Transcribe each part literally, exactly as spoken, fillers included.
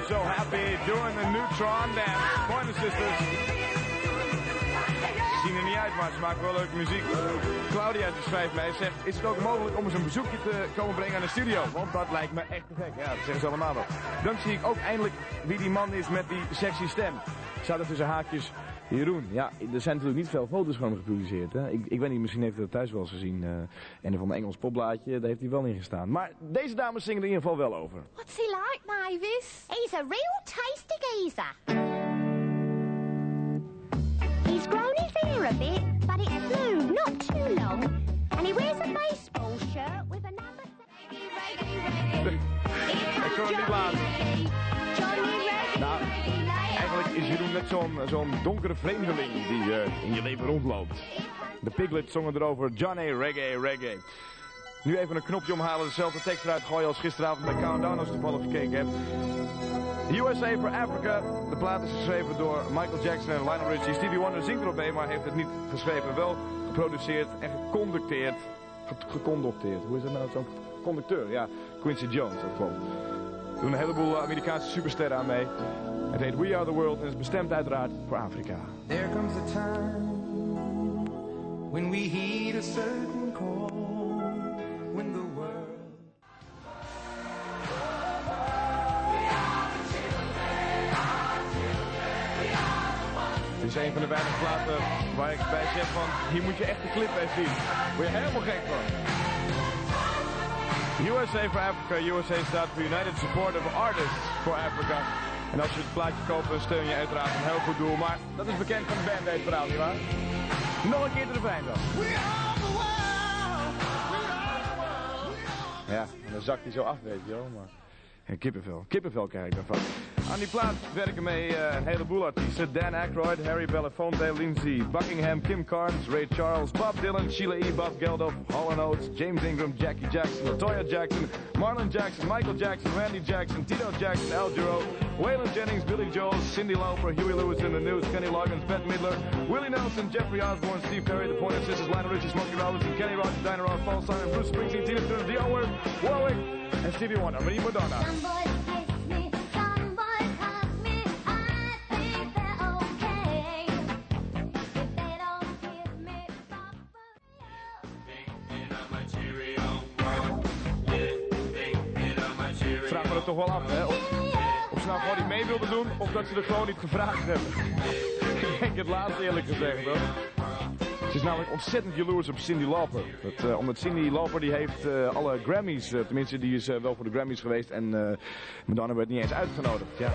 so happy doing the Neutron dance. Pointer Sisters. Ze zien er niet uit, maar ze maken wel leuke muziek. Claudia schrijft mij, zegt, is het ook mogelijk om eens een bezoekje te komen brengen aan de studio? Want dat lijkt me echt te gek. Ja, dat zeggen ze allemaal wel. Dan zie ik ook eindelijk wie die man is met die sexy stem. Staat er tussen haakjes Jeroen. Ja, er zijn natuurlijk niet veel foto's van hem gepubliceerd. Hè? Ik, ik weet niet, misschien heeft hij dat thuis wel eens gezien. Uh, en van een Engels popblaadje, daar heeft hij wel in gestaan. Maar deze dames zingen er in ieder geval wel over. What's he like, Mavis? He's a real tasty geezer. He's grown his hair a bit, but it's blue, not too long. And he wears a baseball shirt with a number... Reggae, reggae, reggae. Ik kan het niet laten. Johnny Reggae, nou, eigenlijk is Jeroen net zo'n zo'n donkere vreemdeling die uh, in je leven rondloopt. De Piglets zongen erover, Johnny Reggae, reggae. Nu even een knopje omhalen, dezelfde tekst eruit gooien als gisteravond bij Countdown, als je toevallig gekeken hebt. U S A for Africa. De plaat is geschreven door Michael Jackson en Lionel Richie. Stevie Wonder zingt erop mee, maar heeft het niet geschreven. Wel geproduceerd en geconducteerd. Ge geconducteerd. Hoe is dat nou? Zo'n conducteur, ja. Quincy Jones, dat klopt. Er doen een heleboel Amerikaanse supersterren aan mee. Het heet We Are The World en is bestemd uiteraard voor Afrika. There comes a time when we heed a certain call, when the world... Het is een van de weinige platen waar ik bij zeg van, hier moet je echt de clip bij zien. Word je helemaal gek van. U S A for Africa. U S A staat voor United Support of Artists for Africa. En als je het plaatje koopt, dan steun je uiteraard een heel goed doel. Maar dat is bekend van de band, deze verhaal, nietwaar? Nog een keer de refrein dan. Ja, en dan zakt hij zo af, weet je wel. Maar... Ja, kippenvel. Kippenvel krijg ik daarvan. Aan die plaat werken mee uh, een heleboel artiesten. Dan Aykroyd, Harry Belafonte, Lindsay Buckingham, Kim Carnes, Ray Charles, Bob Dylan, Sheila E., Bob Geldof, Hall and Oates, James Ingram, Jackie Jackson, LaToya Jackson, Marlon Jackson, Michael Jackson, Randy Jackson, Tito Jackson, Al Jarreau, Waylon Jennings, Billy Joel, Cyndi Lauper, Huey Lewis in the News, Kenny Loggins, Bette Midler, Willie Nelson, Jeffrey Osborne, Steve Perry, The Pointer Sisters, Lionel Richie, Smokey Robinson, Kenny Rogers, Diana Ross, Paul Simon, Bruce Springsteen, Tina Turner, Dionne Warwick, en Stevie Wonder, Marie Madonna. Vraag me er toch wel af, hè? Of, of ze nou gewoon niet mee wilden doen, of dat ze er gewoon niet gevraagd hebben. Ik denk het laatste, eerlijk gezegd, hoor. Ze is namelijk ontzettend jaloers op Cyndi Lauper. Dat, uh, omdat Cyndi Lauper die heeft uh, alle Grammys, uh, tenminste die is uh, wel voor de Grammys geweest en uh, Madonna werd niet eens uitgenodigd. Ja.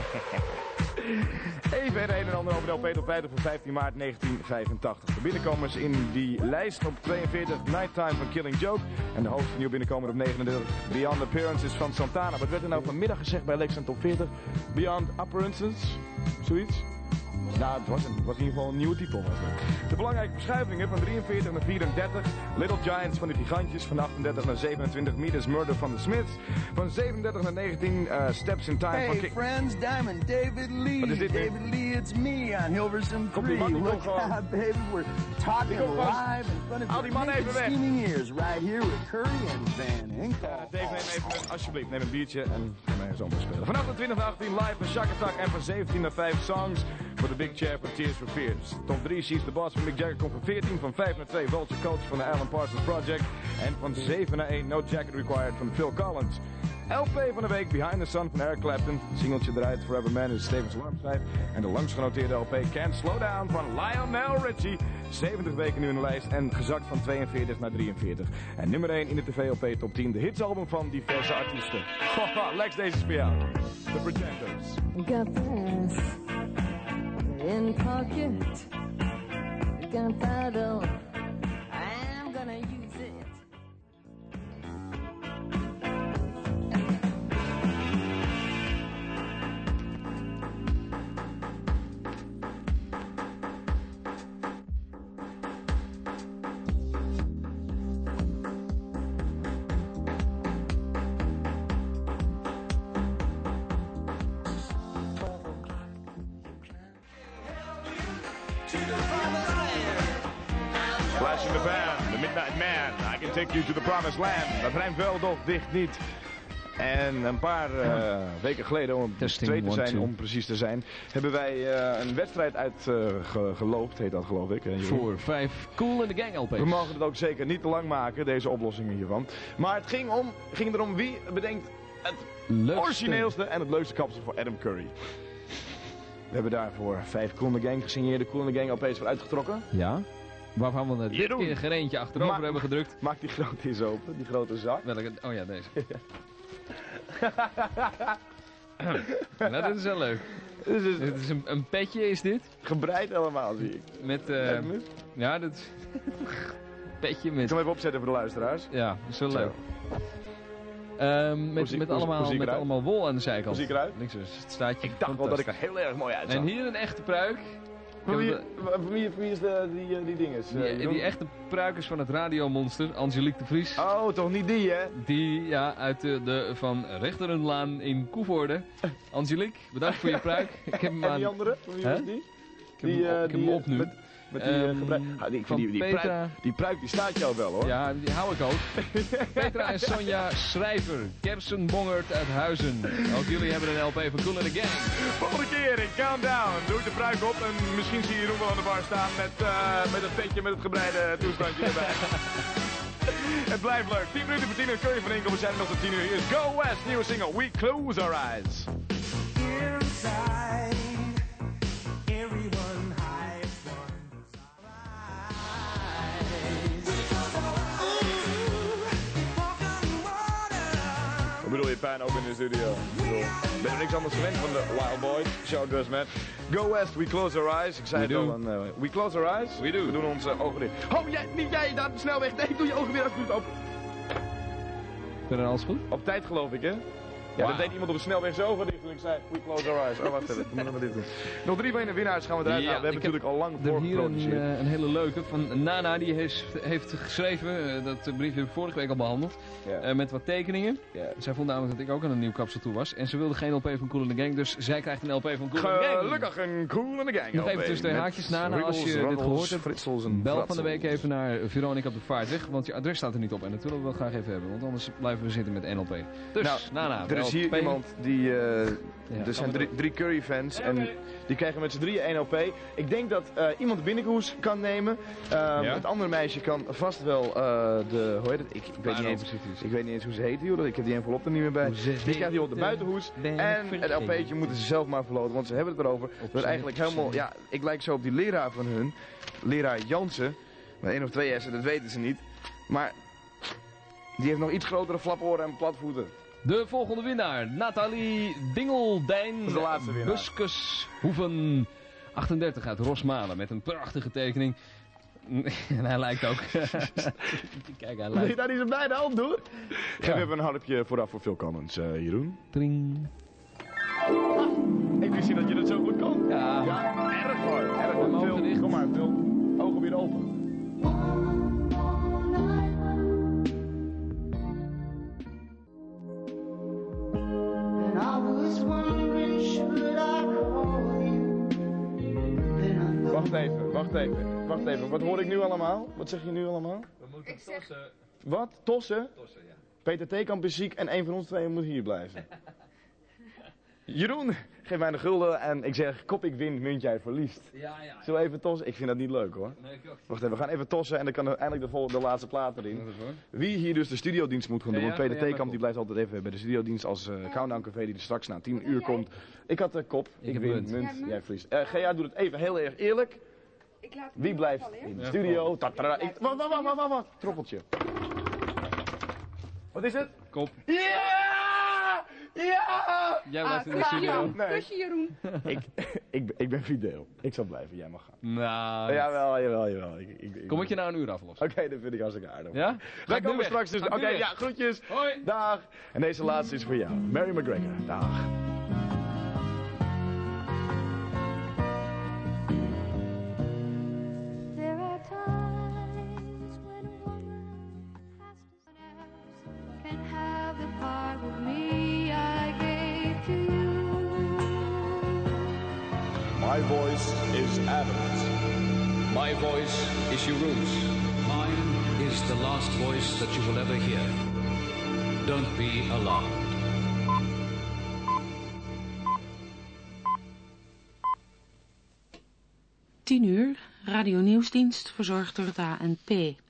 Even het een en ander over de L P Top vijftig van vijftien maart negentien vijfentachtig. De binnenkomers in die lijst op tweeënveertig, Nighttime van Killing Joke. En de hoogste nieuwe binnenkomer op negenendertig, Beyond Appearances van Santana. Wat werd er nou vanmiddag gezegd bij Lex en Top veertig? Beyond Appearances? Zoiets? Nou, het was, een, het was in ieder geval een nieuwe titel. Was het. De belangrijke verschuivingen van drieënveertig naar vierendertig. Little Giants van de Gigantjes. Van achtendertig naar zevenentwintig. Meet Is Murder van de Smiths. Van zevenendertig naar negentien. Uh, Steps in Time hey, van King... Hey friends, Diamond David Lee. Wat is dit, David man? Lee, it's me on Hilversum Komt die three. man Look gewoon... out, baby, we're talking live in front of Al die your mannen even weg. steaming ears right here with Curry and Van Hinkle. Uh, Dave, neem even een, alsjeblieft, neem een biertje en ga mij eens anders spelen. Van achtentwintig naar achttien live van Shaka Attack en van zeventien naar vijf songs voor de Big Chair van Tears for Fears. Top drie, She's the Boss van Mick Jagger komt van veertien, van vijf naar twee Vulture Coach van de Alan Parsons Project en van zeven naar één No Jacket Required van Phil Collins. L P van de week Behind the Sun van Eric Clapton. Singeltje eruit Forever Man is Stevens Alarmschijf. En de langst genoteerde L P Can't Slow Down van Lionel Richie. zeventig weken nu in de lijst en gezakt van tweeënveertig naar drieënveertig. En nummer één in de T V L P top tien. De hitsalbum van diverse artiesten. Haha, Lex, deze is voor jou. The Pretenders. Got this in pocket. Got that on. I'm gonna use it. Flash in the Pan, The Midnight Man, I Can Take You to the Promised Land. Dat rijmt wel, doch dicht niet. En een paar uh, weken geleden, om Testing, twee te zijn, two. om precies te zijn, hebben wij uh, een wedstrijd uitgeloopt, uh, heet dat geloof ik. Hè, Voor vijf Kool in the Gang L P's. we mogen het ook zeker niet te lang maken, deze oplossingen hiervan. Maar het ging, om, ging erom wie bedenkt het Leukste. origineelste en het leukste kapsel voor Adam Curry. We hebben daarvoor vijf Kool in the Gang gesigneerde Kool in the Gang L P's voor uitgetrokken. Ja. Waarvan we er dit Jeroen. keer geen eentje achterover Ma- hebben gedrukt. Maak die grote eens open, die grote zak. Welke? Oh ja, deze. Nou, dit is wel leuk. Dit is Dit is een, een petje, is dit? gebreid helemaal, zie ik. Met, eh Kijk mis. ja, dit is... petje Ik met... zal hem even opzetten voor de luisteraars. Ja, dat is wel Zo. leuk. Ehm, Hoe met zie- met, hoe- allemaal, hoe zie ik met eruit? allemaal wol aan de zijkant. Hoe zie ik eruit? Niks dus. Het staat je Ik dacht wel dat ik er heel erg mooi uitzag. En hier een echte pruik. Voor Ik wie, heb voor wie, voor wie is de, die, eh, die dinges? Die, eh, die, die echte pruik is van het radiomonster, Angelique de Vries. Oh, toch niet die, hè? Die, ja, uit de, de van Rechterenlaan in Koevoorde. Angelique, bedankt voor je pruik. Ik heb hem En aan... die andere? Voor wie Hè? is die? Ik heb, die, hem, eh, ik heb die, hem eh, op nu. Met, met die eh, Ehm, gebruik. Ah, die, ik van vind die, die, Petra. pruik, die pruik die staat jou wel, hoor. Ja, die hou ik ook. Petra en Sonja Schrijver, Kersenbongert uit Huizen. Ook jullie hebben een L P van Kool in the Gang. Volgende keer in Countdown. Doe ik de pruik op en misschien zie je Jeroen wel aan de bar staan met, uh, met het petje met het gebreide toestandje erbij. Het blijft leuk. tien minuten voor tien uur, Curry van Inkel. We zijn er nog tot tien uur. Hier is Go West, nieuwe single We Close Our Eyes. Inside, everyone hides one. Hoe bedoel je pijn ook in de studio? Ik bedoel, ik ben er niks anders gewend van de Wild Boys, Show Goes Mad. Go West, We Close Our Eyes. Ik zei We het do. al, en, uh, We Close Our Eyes. We do. We doen onze ogen dicht. Oh, jij, niet jij, daar snel weg. Nee, doe je ogen weer alsjeblieft open. Verder alles goed? Op tijd geloof ik, hè? Ja, Wauw. dat deed iemand op de snelweg zo van dicht toen ik zei, we close our eyes. Oh, wacht even, we moeten dit doen. Nog drie van de winnaars gaan we eruit Ja, halen. We hebben ik heb natuurlijk al lang Er hier een, voorgeproduceerd. eh, een hele leuke van Nana, die heeft, heeft geschreven, eh, dat briefje hebben we vorige week al behandeld, Ja. eh, met wat tekeningen. Ja. Zij vond namelijk dat ik ook aan een nieuw kapsel toe was. En ze wilde geen L P van Kool in the Gang, dus zij krijgt een L P van Kool in the Gang. Gelukkig een Cool in the Gang. Nog L P. even tussen de Met haakjes, Nana, als je ribbels, dit raddels, gehoord hebt, fritsels en Bel van de week fratsels. even naar Veronica op de Vaartweg, want je adres staat er niet op en dat willen we wel graag even hebben, want anders blijven we zitten met één L P. Dus, Nou, Nana, Er is hier L P. iemand die... eh, Ja, er zijn gaan we drie, drie Curry fans en die krijgen met z'n drieën één L P. Ik denk dat eh, iemand de binnenkoers kan nemen. Ehm, Ja? Het andere meisje kan vast wel eh, de... Hoe heet het? Ik, ik, weet niet eens, Precies. ik weet niet eens hoe ze heet, joh. Ik heb die envelop er niet meer bij. Hoe ze Die krijgt hier op de heet, buitenhoes. ben ik En het vergeten. L P'tje moeten ze zelf maar verloten, want ze hebben het erover. Dat is eigenlijk helemaal... Ja, ik lijk zo op die leraar van hun. Leraar Jansen. Met één of twee S'en, dat weten ze niet. Maar... Die heeft nog iets grotere flaporen en platvoeten. De volgende winnaar, Nathalie Dingeldijn. Dat is de laatste winnaar. Buskeshoeven achtendertig uit Rosmalen met een prachtige tekening. En hij lijkt ook... Kijk, hij Wil je lijkt... daar niet zo bij de hand doen? Geef even een harpje vooraf voor Phil Collins, uh, Jeroen. Tring. Ik wist niet dat je dat zo goed kon. Ja. Ja, erg mooi. Erg Mijn mooi. ogen Phil, dicht. kom maar, Phil. Ogen weer open. And I was wondering, should I call you? Then I Wacht even, wacht even, wacht even. Wat hoor ik nu allemaal? Wat zeg je nu allemaal? We moeten tossen. Wat? Tossen? Tossen, ja. Peter Theekamp is ziek en een van ons twee moet hier blijven. Jeroen, geef mij een gulden en ik zeg, kop ik win, munt jij verliest. Ja, ja. Zullen we even tossen? Ik vind dat niet leuk hoor. Nee, ik ook. Wacht even, we gaan even tossen en dan kan er eindelijk de, volgende, de laatste plaat erin. Wat is het hoor? Wie hier dus de studiodienst moet gaan doen, Ja, want Peter ja, ja, Theekamp maar die blijft altijd even bij de studiodienst als uh, Countdown Café die er straks na tien uur komt. Ik had de kop, ik, heb win, munt. munt, Jij hebt munt? jij verliest. Uh, Gea doet het even heel erg eerlijk. Ik laat het Wie niet blijft vallen, in ja? de Ja, studio? Tatara, ik, wacht, wacht, wacht, wacht, wacht, troppeltje. Wat is het? Kop. Ja! Ja! Jij Ah, blijft in de kusje studio. Jeroen, Nee. kusje Jeroen. Ik, ik, ben- ik ben fideel. Ik zal blijven, jij mag gaan. Nou, Jawel, jawel, jawel. Ik, ik, ik, kom ik je nou een uur aflossen? Oké, dat vind ik hartstikke aardig. Ja? Ga Wij ik nu komen weg? straks dus. Ga ik Oké, nu weg? ja, groetjes. Hoi. Dag. En deze laatste is voor jou. Mary McGregor. Dag. There are times when a woman has to else can have the part of me I gave to you. My voice is Adam's. My voice is Jeroen's. Mine is the last voice that you will ever hear. Don't be alarmed. tien uur, Radio Nieuwsdienst, verzorgd door het A N P.